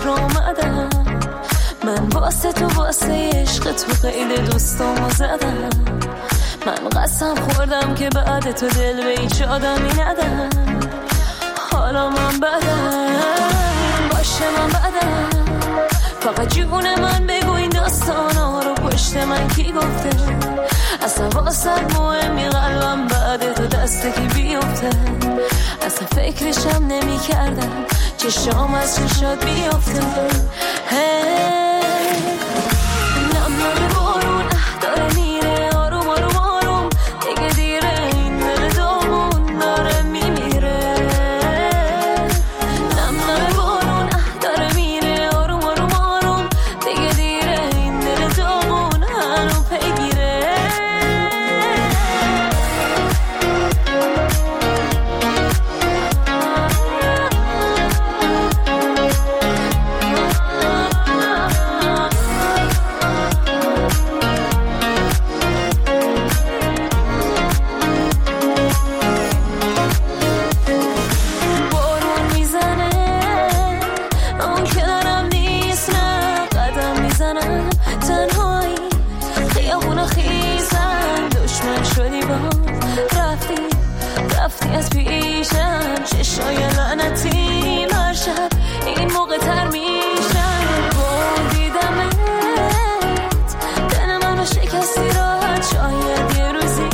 خاطر اومدم، من واسه تو واسه عشق تو خیلی دوستامو زدم، من قسم خوردم که بعد تو دل به هیچ آدمی ندم، حالا من بدم باشه من بدم، فقط جون من بگو این داستانا رو پشت من کی گفته، اصلا واسه مهمی قلبم بعد تو دست کی بیفته، اصلا فکرشم نمی کردم چشام از چشات بیفته، نم نم بارون داره میره آروم آروم آروم، دیگه دیره این دل دامون داره میمیره، نم نم بارون داره میره آروم آروم آروم، دیگه دیره این دل دامون هنو پیگیره. رفتی از پیشم چشای لعنتی مرشب این موقع تر میشم، دیدمت دل منو شکستی راحت، شاید یه روزی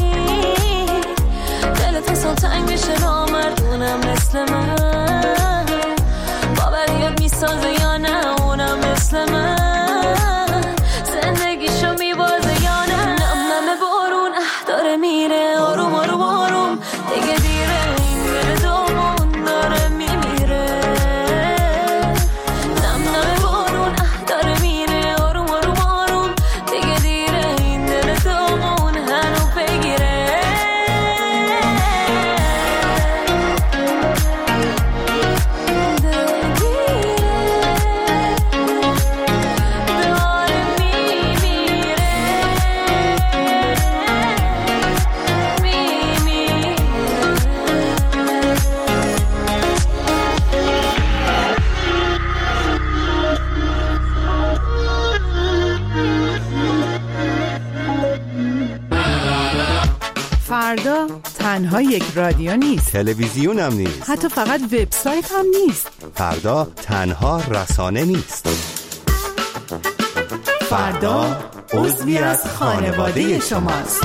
دلت حساب تنگ بشه نامردونم مثل من، باوریت میسازه یا نه اونم مثل من، زندگیشو میبازه یا نه، نم نم بارون داره میره آروم آروم آروم، دیگه دیره این دل دامون داره میمیره، نم نم بارون داره میره آروم آروم آروم، دیگه دیره این دل دامون هنو بگیره. فردا تنها یک رادیو نیست، تلویزیون هم نیست، حتی فقط وبسایت هم نیست، فردا تنها رسانه نیست، فردا عضوی از خانواده شماست.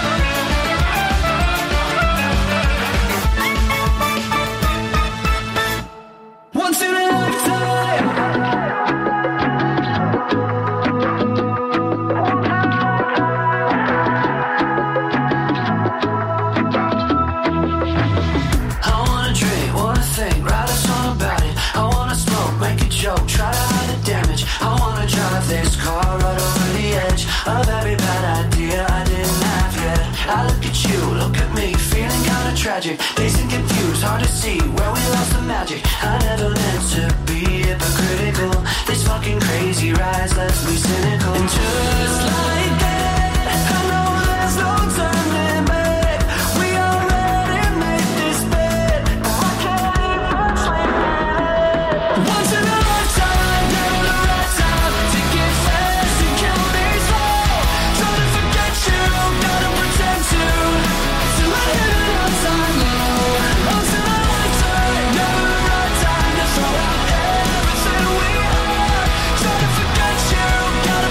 Dazed and confused, hard to see where we lost the magic. I never meant to be hypocritical. This fucking crazy rise left me cynical. And just like that, I know there's no turning back. We already made this bet. I can't even sleep at. Once in a lifetime, never the right time to get fast and count these slow. Trying to forget you, gotta pretend to let it outside. Once in a lifetime, never the right time to throw out everything we are. Try to forget you, gotta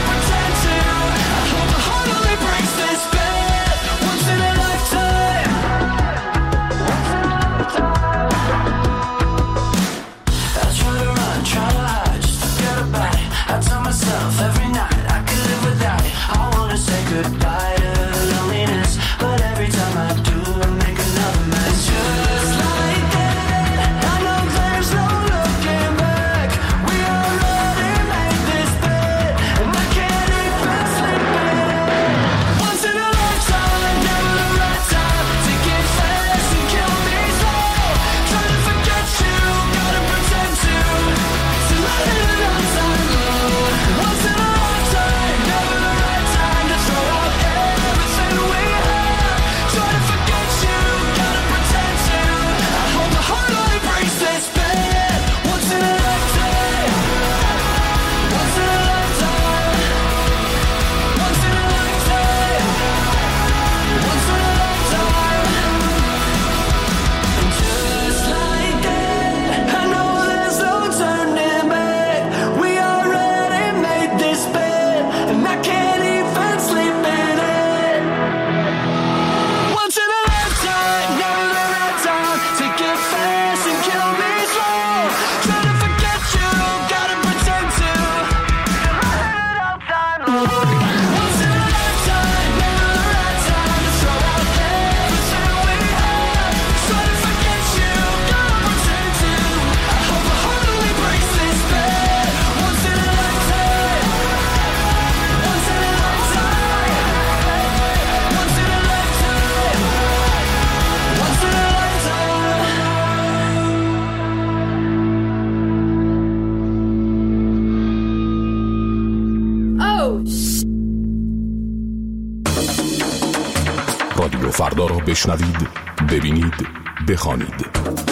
فردا را بشنوید، ببینید، بخوانید.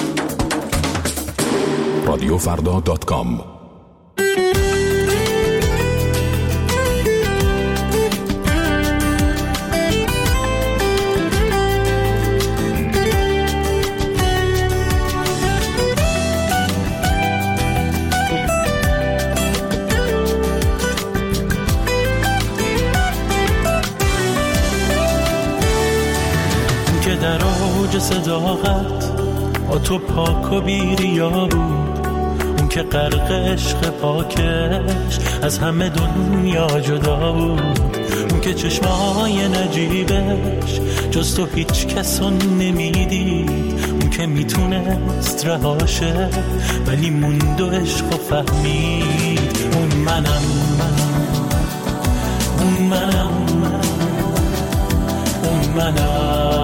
رادیوفردا.com. که در اوج صداقت با تو پاک و بیریا بود، اون که غرق عشق پاکش از همه دنیا جدا بود، اون که چشمای نجیبش جز تو هیچ کسو نمیدید، اون که میتونست رهاشه ولی موند و عشق و فهمید. اون منم، اون منم، اون منم،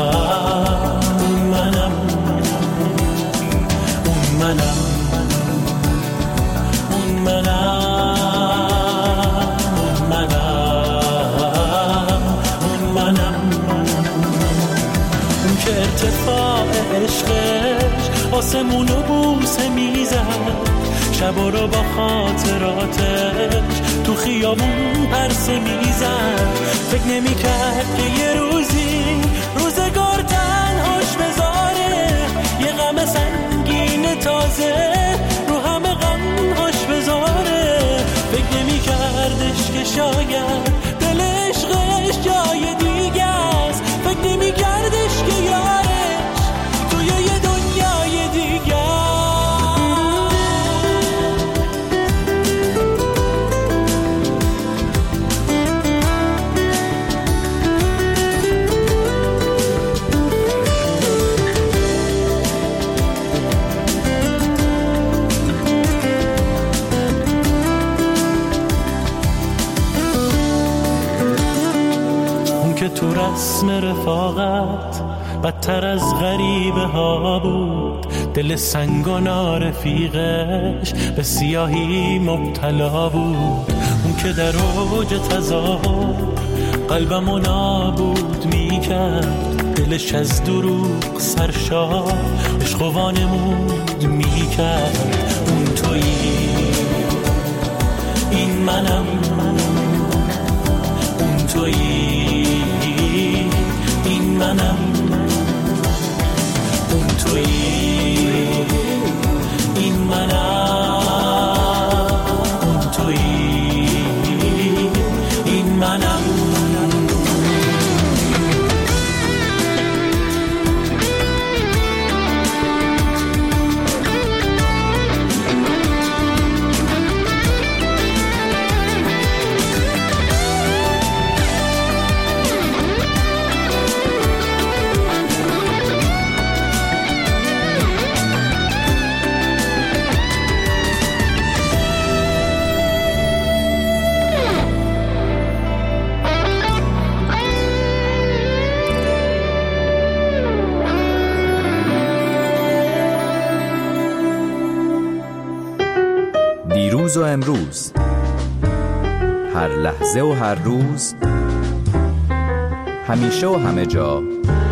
که ارتفاع عشقش آسمونو بوسه میزد، شبا رو با خاطراتش تو خیابون پرسه میزد. فکر نمی‌کرد که یه روزی روزگار تنهاش بذاره، یه غم سنگین تازه رو همه غمهاش بذاره. فکر نمی‌کردش که شاید دل عشقش جای دیگه است، فکر نمی‌کردش که یارش توی یه دنیای دیگه است. که تو رسم رفاقت بدتر از غریبه ها بود، دل سنگنا رفیقش به سیاهی مبتلا بود. اون که در اوج تظاهر قلبمو نابود میکرد، دلش از دروغ سرشار عشق و وانمود میکرد. اون تویی، این منم، اون تویی، این منم، اون تویی، این منم، اون تویی، این منم. دیروز و امروز، هر لحظه و هر روز، همیشه و همه جا،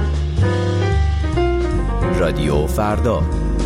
رادیو فردا.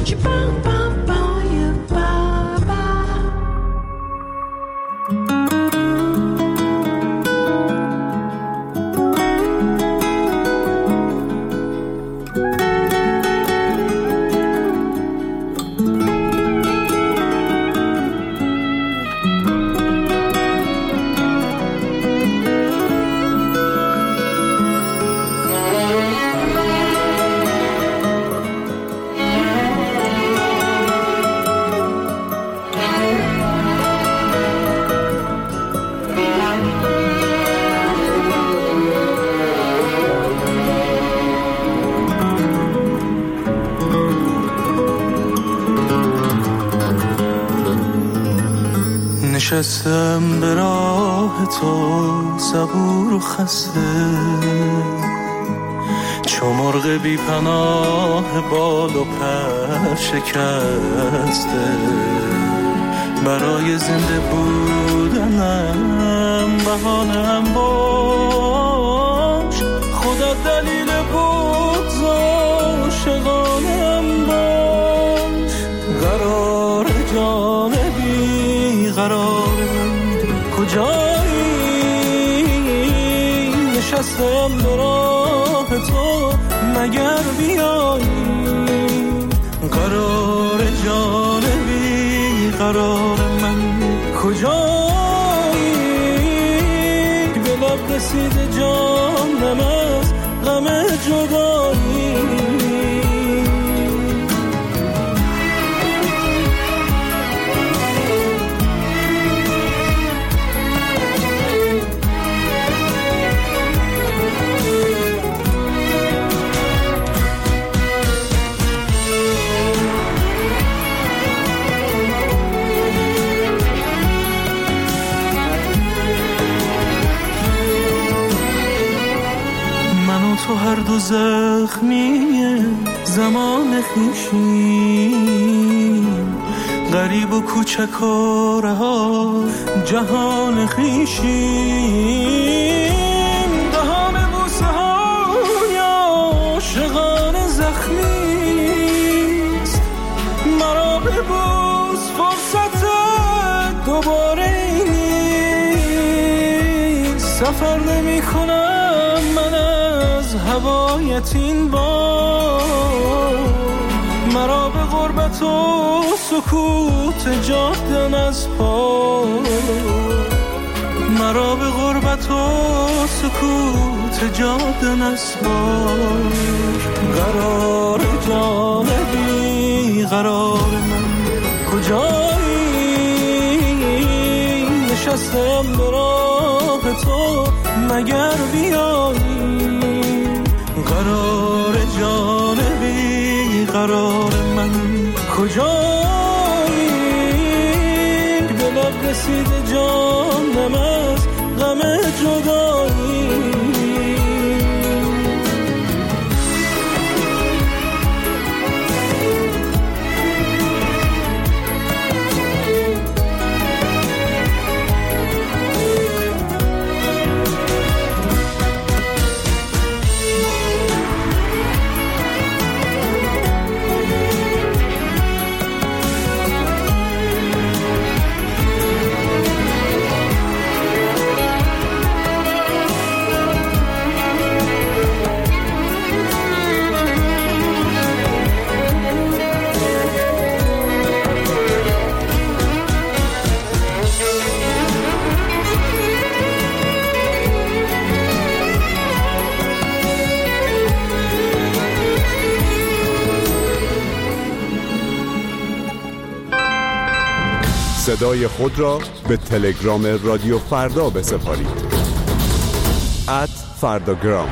نشستم به راه تو صبور و خسته، چو مرغ بی پناه بال و پر شکسته. برای زنده بودنم بهانه‌ام باش، خدا در دلیل بغض عاشقانم باش. قرار جان بی قرار من کجایی؟ نشستم به راه تو مگر بیایی؟ قرار جان بی قرار من کجایی؟ به لب رسیده جانم از غم جدایی. تو هر دو زخمی زمان خیشیم، غریب و کوچک و رها جهان خیشیم. دهان بوسه های عاشقان زخمیست، مرا ببوس فرصت دوباره نیست. سفر نمی کنم من از هوایت این بار، مرا به غربت و سکوت جادن از پا، مرا به غربت و سکوت جادن از پا. قرار جان بی قرار من کجایی؟ نشستم به راه تو مگر بیایی؟ قرار جان بی قرار من کجایی؟ به لب رسیده جانم از غم جدایی. صدای خود را به تلگرام رادیو فردا بسپارید. @فرداگرام.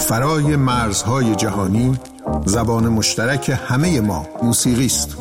فرای مرزهای جهانی، زبان مشترک همه ما موسیقی است.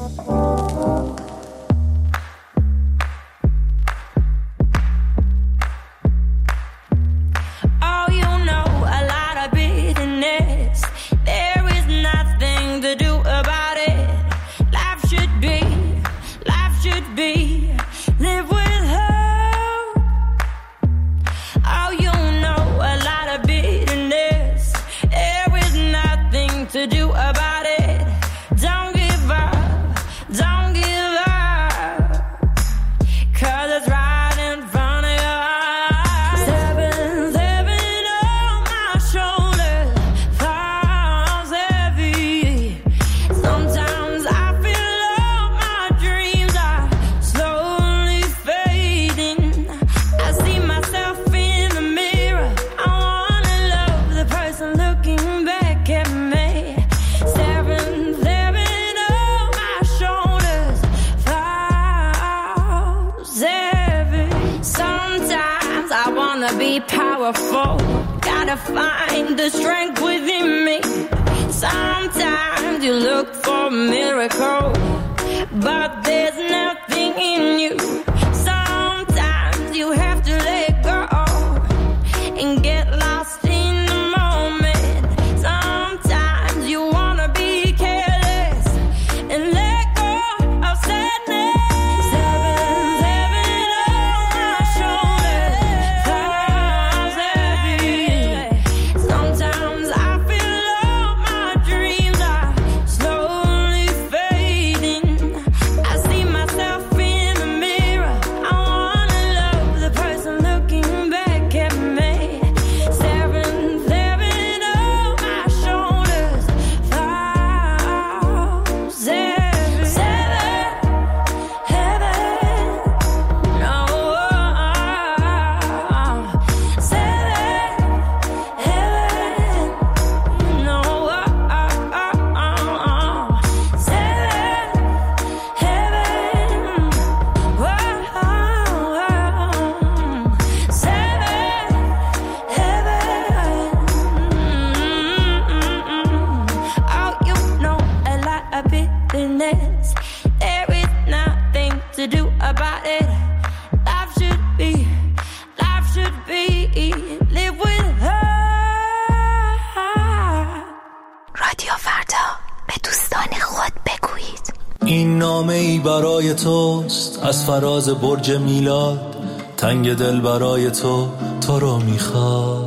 از فراز برج میلاد، تنگ دل برای تو رو میخواد.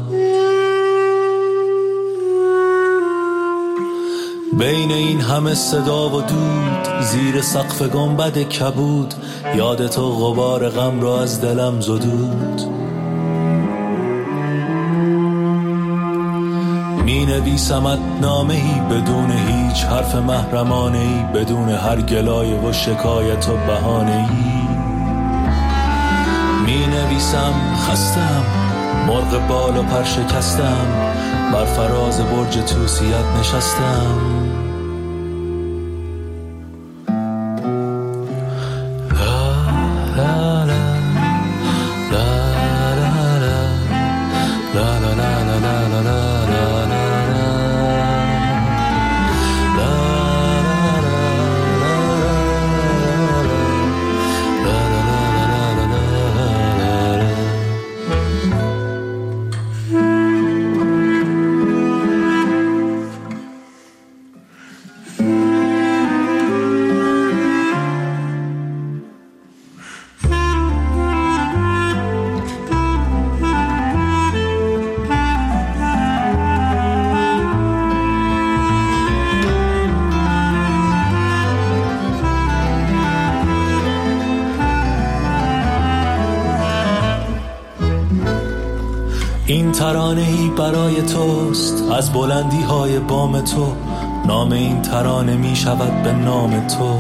بین این همه صدا و دود، زیر سقف گنبد کبود، یاد تو غبار غم را از دلم زدود. می نویسمت نامه‌ای بدون هیچ حرف محرمانه‌ای، بدون هر گلایه و شکایت و بهانه‌ای. می نویسم خستم، مرغ بال و پر شکستم، بر فراز برج توسیت نشستم. این ترانه‌ای برای توست از بلندی های بام تو، نام این ترانه می شود به نام تو.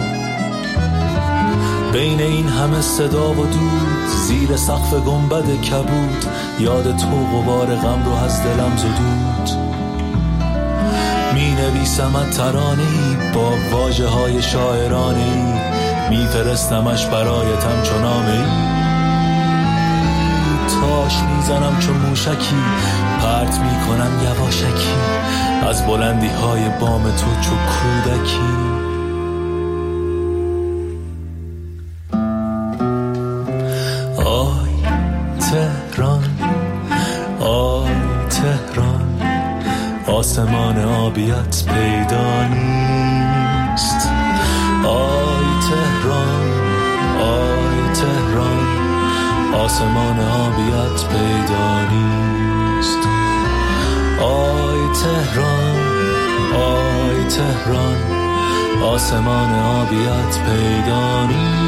بین این همه صدا و دود، زیر سقف گنبد کبود، یاد تو غبار غم رو از دلم زدود. می نویسمت ترانه‌ای با واژه های شاعرانه‌ای، می فرستمش برایتم چو نامه‌ای. تاش میزنم چون موشکی، پرت میکنم میرم یواشکی از بلندی های بام تو چو کودکی. آی تهران، آی تهران، آسمان آبیت پیدا نیست. آی تهران، آی تهران، آسمان آبیت پیدا نیست. آی تهران، آی تهران، آسمان آبیت پیدا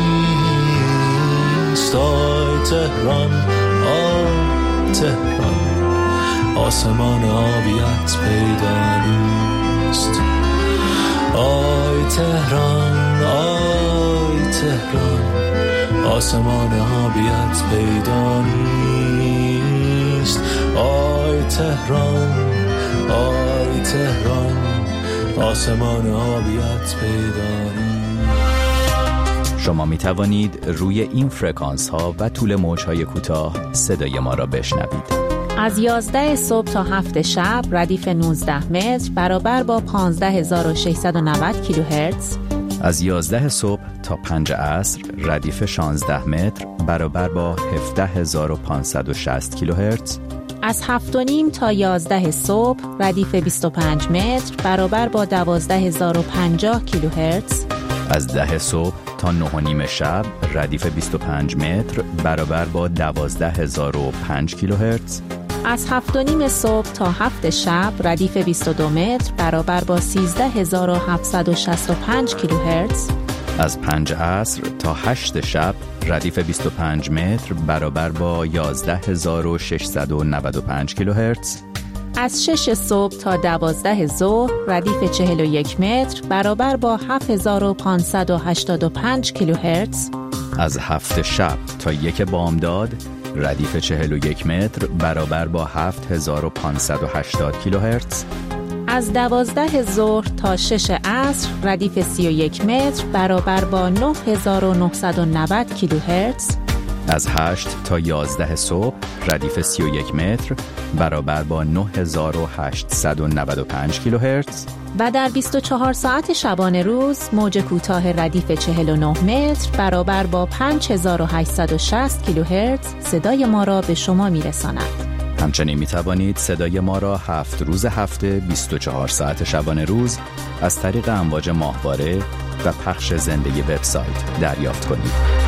نیست. آی تهران، آی تهران، آسمان آبیت پیدا نیست. آی تهران، آی تهران، آسمان آبیت پیدا نیست. آی تهران، آی تهران، آسمان آبیت پیدا نیست. شما می توانید روی این فرکانس ها و طول موج های کوتاه صدای ما را بشنوید. از 11 صبح تا 7 شب ردیف 19 متر برابر با 15690 کیلوهرتز. از 11 صبح تا 5 عصر ردیف 16 متر برابر با 17560 کیلوهرتز. از 7:30 تا 11 صبح ردیف 25 متر برابر با 12050 کیلوهرتز. از 10 صبح تا 9:30 شب ردیف 25 متر برابر با 12005 کیلوهرتز. از 7:30 صبح تا 7 شب ردیف 22 متر برابر با 13765 کیلوهرتز. از 5 عصر تا 8 شب ردیف 25 متر برابر با 11695 کیلوهرتز. از 6 صبح تا 12 ظهر ردیف 41 متر برابر با 7585 کیلوهرتز. از 7 شب تا 1 بامداد ردیف 41 متر برابر با 7580 کیلوهرتز. از 12 ظهر تا 6 عصر ردیف 31 متر برابر با 9990 کیلوهرتز. از 8 تا 11 صبح ردیف 31 متر برابر با 9895 کیلوهرتز. و در 24 ساعت شبانه روز موج کوتاه ردیف 49 متر برابر با 5860 کیلوهرتز صدای ما را به شما میرساند. همچنین می توانید صدای ما را 7 روز هفته 24 ساعت شبانه روز از طریق امواج ماهواره و پخش زنده وبسایت دریافت کنید.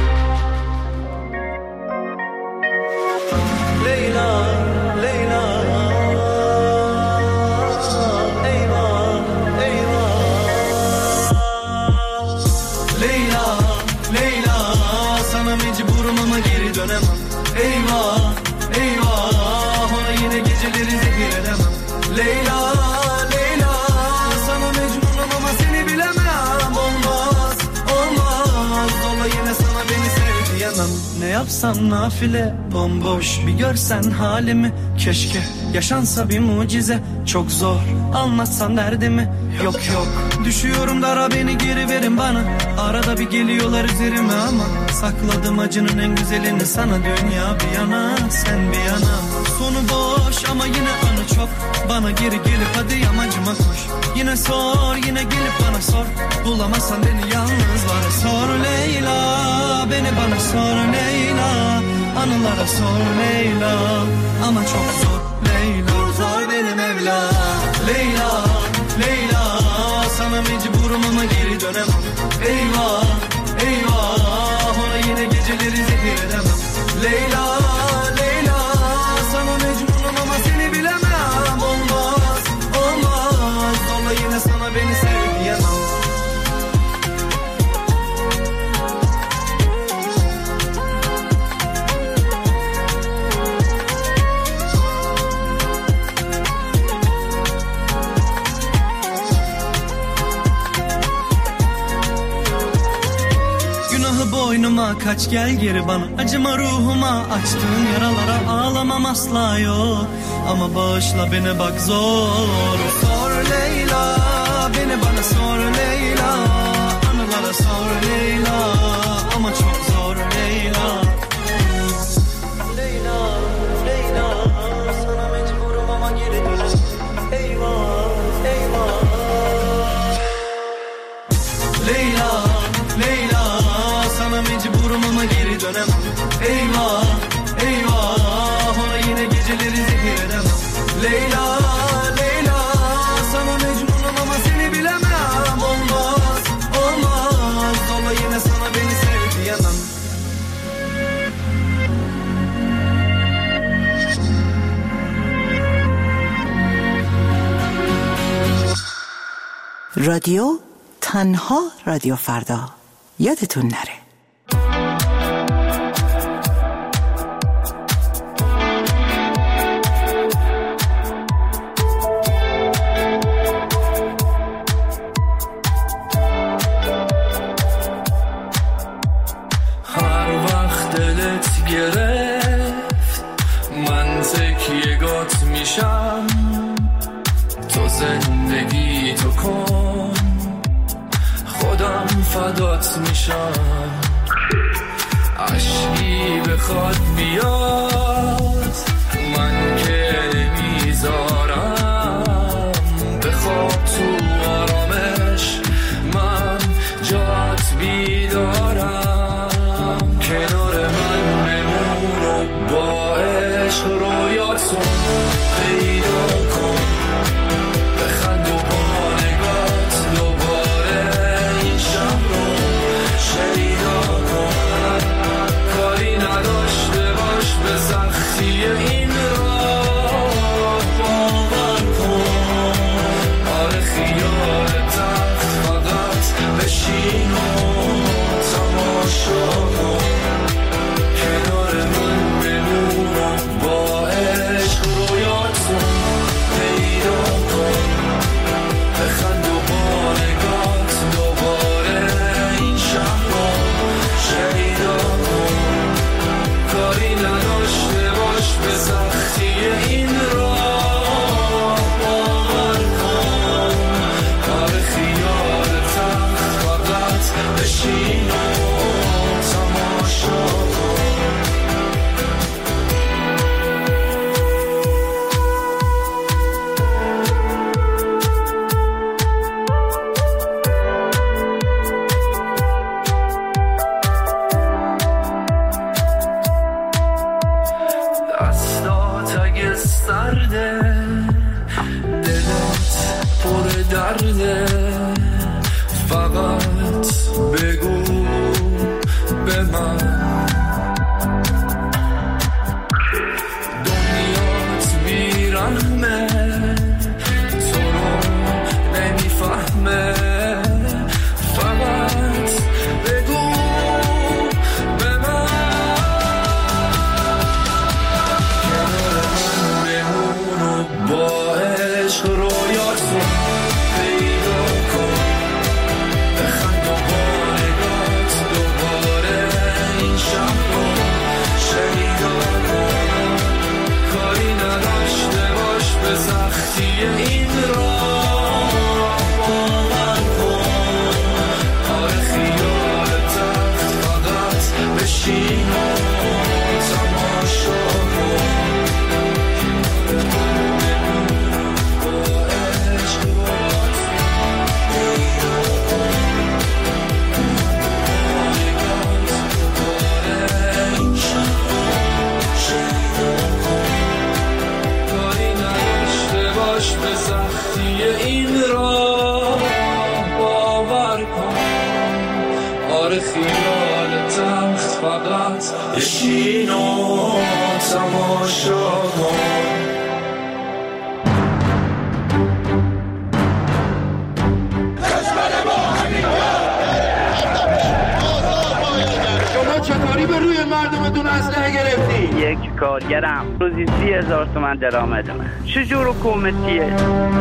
Ne yapsam nafile bomboş bir görsen halimi. Keşke yaşansa bir mucize. Çok zor anlatsam derdimi. Yok yok düşüyorum dara beni geri verin bana. Arada bir geliyorlar üzerime ama sakladım acının en güzelini sana. Dünya bir yana sen bir yana. Sonu boş ama yine anı çok. Bana geri gelip hadi yamacıma koş. Yine sor yine gelip bana sor. Bulamazsan beni yalnız var. Sor Leyla beni bana sor Leyla. Anılara sor Leyla. Ama çok zor Leyla. Zor benim Mevla. Leyla Leyla sana mecburum ama geri dönemem. Eyvah eyvah ona yine geceleri zehir edemem. Leyla Leyla sana mecburum ama seni bilemem. Olmaz olmaz zorla yine sana beni sev diyemem. Boynuma kaç gel geri bana. Acıma ruhuma açtığın yaralara. Ağlamam asla yok ama bağışla beni bak zor. Sor Leyla beni bana sor Leyla. Anılara sor Leyla ama çok zor Leyla. Leyla Leyla sana mecburum ama geri dönemem. رادیو تنها رادیو فردا. یادتون نره. گرفت من تکیه‌گات میشم، تو زندگی تو کن، خودم فدات میشم. عشقی بخواد بیاد من که نمیذارم، بخواب تو آرامش من جات بیدارم. کنار من بمون و با عشق رویاتون پیدا کن، بخند و با نگات دوباره این شب رو شیدا کن. کاری نداشته باش به سختی این راه باور کن. آره خیال تخت فقط بشین و تماشا کن. کنار من بمون و با عشق رویاتون پیدا کن، بخند و با نگات دوباره این شب رو شیدا کن. کاری نداشته باش به سختی این راه باور کن. آره خیال تخت فقط بشین و تماشا کن. دستات اگه سرده، دلت پر درده، فقط بگو به من. دنیات بیرحمه، تو رو نمیفهمه، فقط بگو به من. کنار من بمون و با عشق رویاتون پیدا کن، بخند و با نگات دوباره این شب رو شیدا کن. کاری نداشته باش به سختی این راه باور کن. آره خیال تخت فقط بشین و تماشا کن. با عشق رویاتون پیدا کن، با نگات دوباره این شب رو شیدا کن. کاری نداشته باش به سختی این راه باور کن. آره خیال تخت فقط بشین و تماشا کن. شما چطوری به روی مردمتون اسلحه گرفتی؟ یک کارگرم روزی 30,000 تومان درآمدمه. چجور حکومتیه؟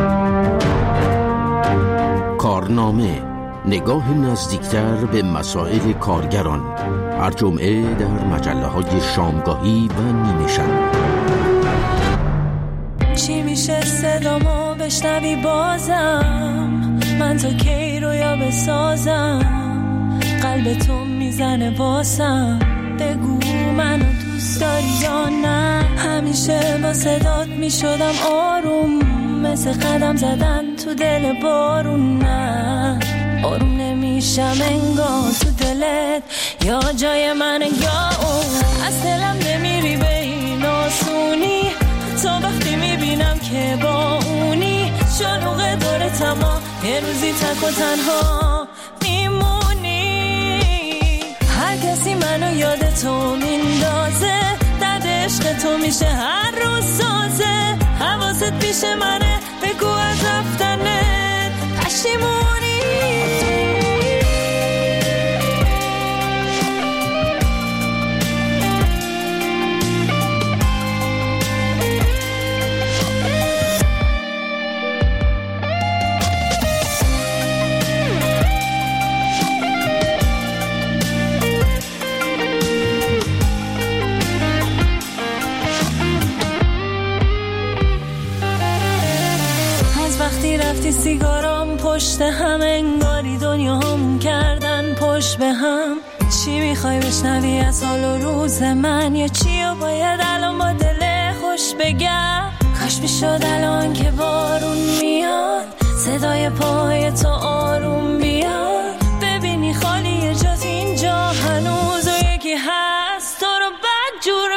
کارنامه، نگاه نزدیکتر به مسائل کارگران، هر جمعه در مجله‌های شامگاهی و نیمه شب. چی میشه صدامو بشنوی بازم؟ من تا کی رویا بسازم؟ قلب تو میزنه واسم، بگو منو دوست داری یا نه؟ همیشه با صدات میشدم آروم، مثل قدم زدن تو دل بارون. نه آروم نمیشم انگار تو دلت یا جای من یا اون. از دلم نمیری به این آسونی، تا وقتی میبینم که با اونی. شلوغ دور تما یه روزی تک و تنها میمونی. هر کسی منو یاد تو میندازه، درد عشق تو میشه هر روز سازه. حواست پیش منه، بگو از رفتنت پشیمون وقتی رفتی سیگارام پشت هم، انگاری دنیا همون کردن پشت به هم. چی میخوای بشنوی از حال و روز من، یا چی رو باید الان با دل خوش بگم؟ کاش میشد الان که بارون میاد صدای پای تو آروم بیاد، ببینی خالی جات اینجا هنوز و یکی هست تو رو بد جور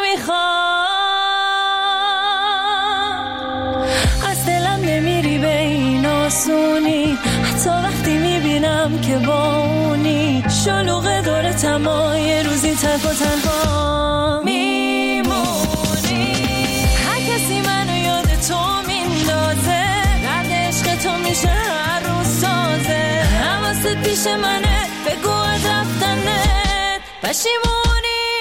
میخواد. از دلم نمیری به این آسونی، حتی وقتی میبینم که با اونی شلوغ دور تما یه روزی تک و تنها میمونی. هر کسی منو یاد تو میندازه، درد عشق تو میشه هر روز تازه. حواست پیش منه بگو از رفتنت پشیمونی.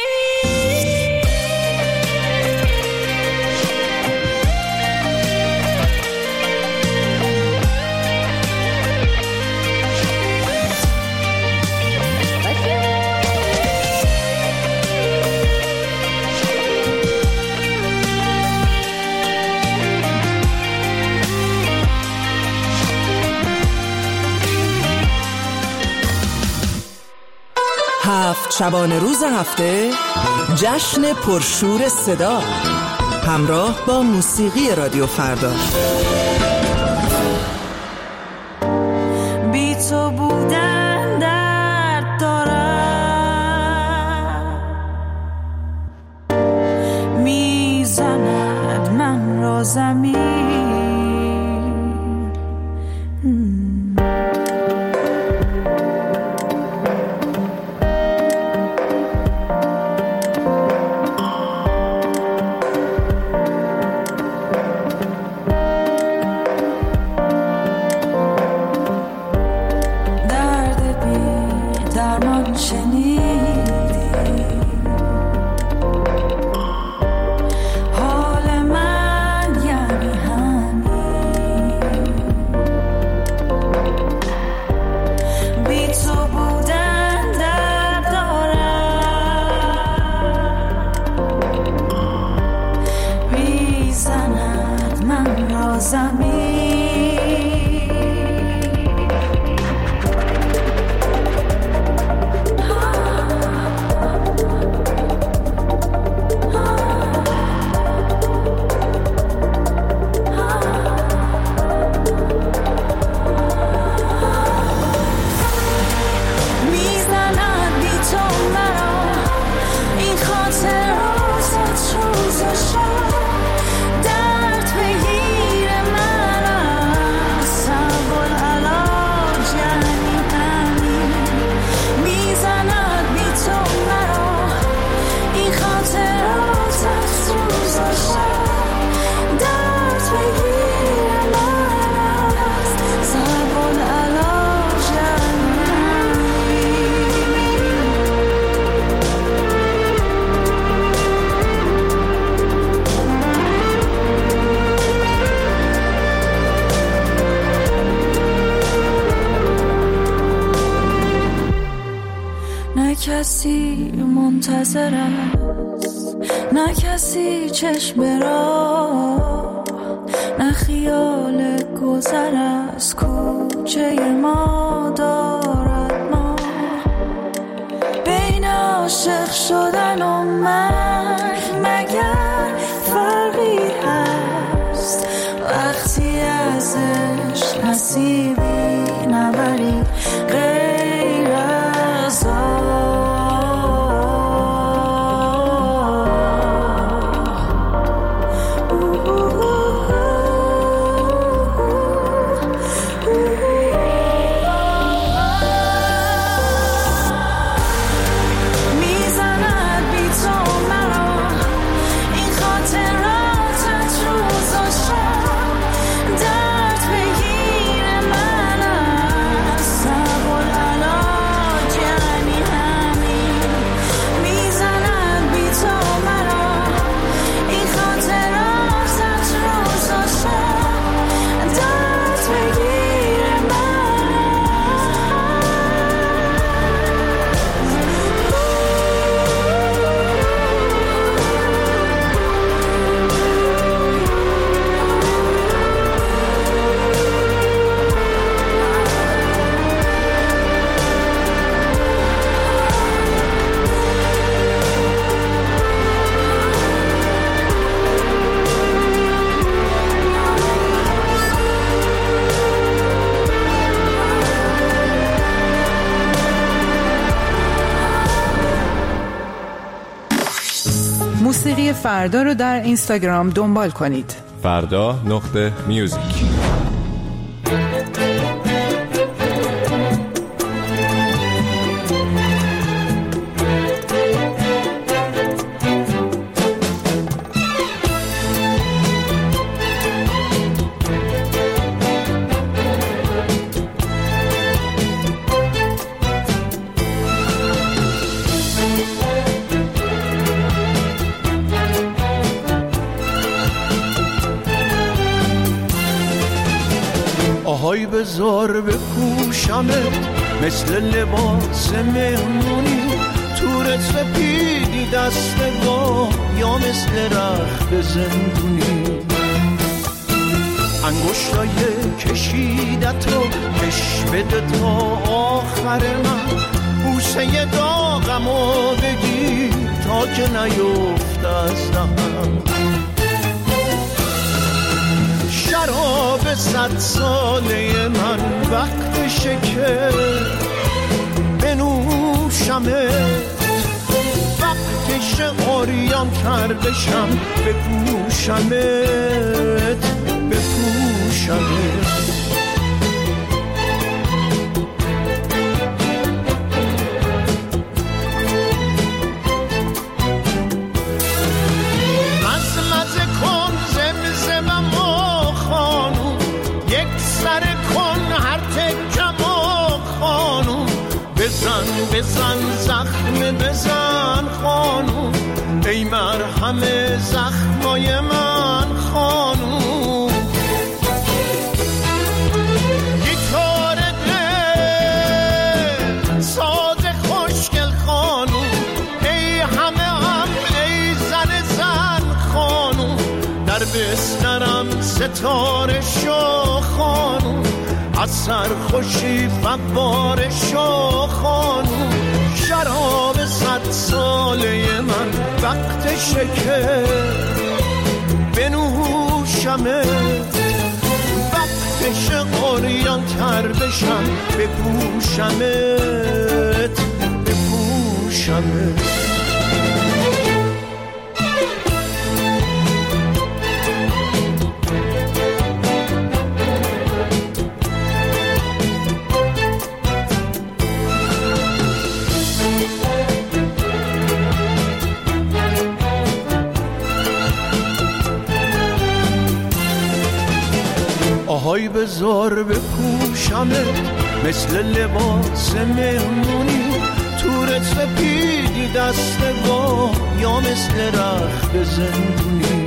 هفت شبانه روز هفته، جشن پرشور صدا همراه با موسیقی رادیو فردا. بی تو بودن درد دارم، میزند من را زمین. کسی منتظر است، نه کسی چشم را، نه خیال گذر از کوچه ما دارد. ما بین عاشق شدن و مرگ مگر فرقی هست؟ وقتی ازش نصیبی نبری غیر از من فردا رو در اینستاگرام دنبال کنید. فردا.music. آهای بذار بپوشمت مثل لباس مهمونی، تور سپیدی دستگاه یا مثل رخت زندونی، انگشتای کشیدتو کش بده تا آخر من، بوسه داغمو بگیر تا که نیفت از دهنم، شراب 100 ساله من وقتشه که بنوشمت، وقتشه عریان تر بشم بپوشمت بپوشمت. بزن زخم بزن خانوم، ای مرهم زخمای من خانوم، گیتار دل ساز خوشگل خانوم، ای همه هم ای زن خانوم، در بسترم ستاره شو خانوم، از سرخوشی فوار شو خانوم، شراب 100 ساله من وقتشه که بنوشمت، وقتشه عریان تر بشم بپوشمت بپوشمت. آهای بذار بپوشمت مثل لباس مهمونی، تور سپیدی دستگاه یا مثل رخت زندونی،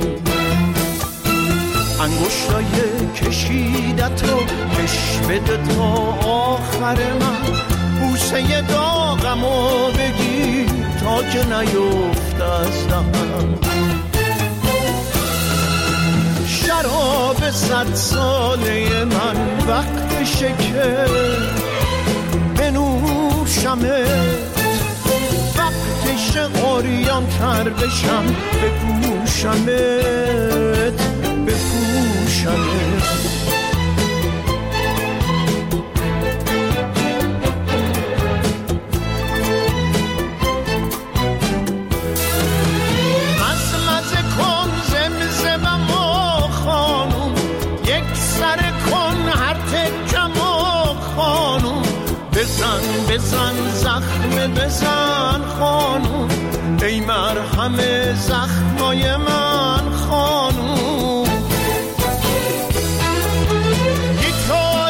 انگشتای کشیدتو کش بده تا آخر من، بوسه داغمو بگیر تا که نیفت از دهنم، شراب 100 ساله من وقتشه که بنوشمت، وقتشه عریان تر بشم بپوشمت بپوشمت. بزن زخم بزن خانوم، ای مرهم زخمای من خانوم، گیتار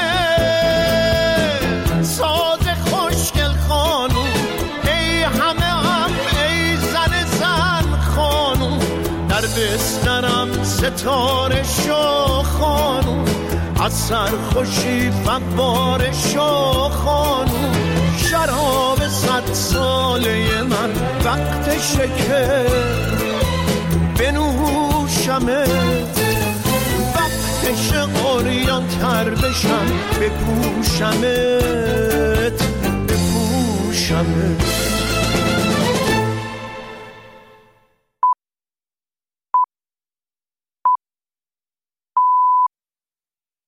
دل ساز خوشگل خانوم، ای همه هم ای زن خانوم، در بسترم ستاره شو خانوم، از سرخوشی فوار شو خانوم، شراب 100 ساله من وقتشه که بنوشمت، وقتشه عریان تر بشم بپوشمت بپوشمت.